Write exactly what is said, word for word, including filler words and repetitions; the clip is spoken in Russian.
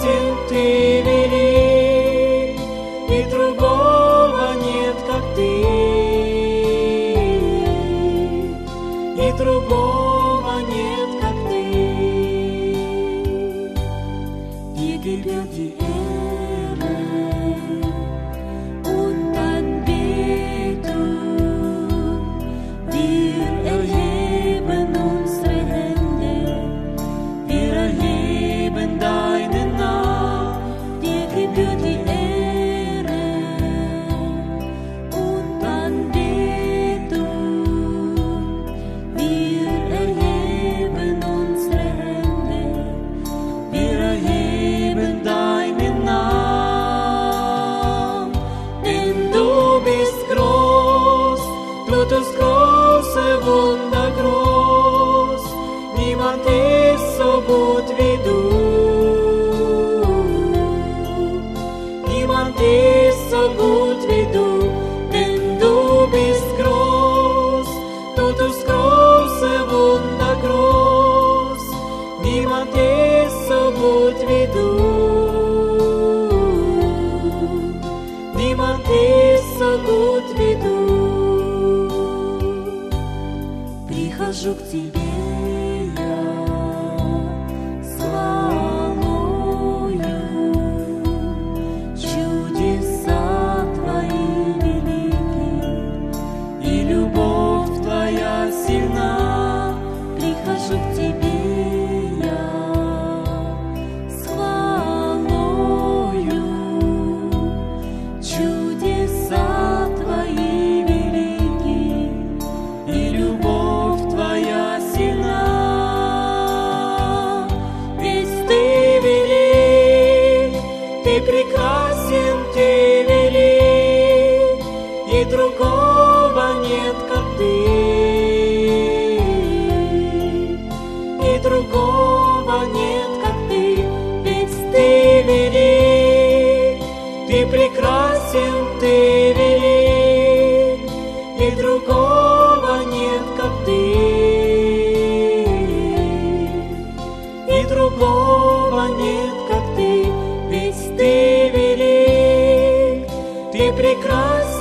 прекрасен, Ты велик, и другого нет, как Ты, и другого нет, как Ты. Dir gebührt die Ehre und Anbetung. Wir erheben unsere Hände, wir erheben deinen Namen. Dir gebührt die Ehre und Anbetung. Wir erheben unsere Hände, wir erheben deinen Namen. Denn du bist groß, du tust große Wunder groß. Niemand ist so gut wie du. Niemand ist so gut wie du. Denn du bist groß, du tust große Wunder groß. Niemand ist so gut wie du. Niemand ist so gut wie du. Прихожу к Тебе я с хвалою, чудеса Твои велики, и любовь Твоя сильна. Прихожу к Тебе я с хвалою, чудеса Твои велики, и любовь Твоя сильна. Ведь Ты велик, Ты прекрасен, Ты велик, и другого нет, как Ты, и другого нет, как Ты. Ведь Ты велик, Ты прекрасен, Ты велик, и другого нет, как Ты, и другого нет, как Ты. Ведь Ты велик, Ты прекрасен,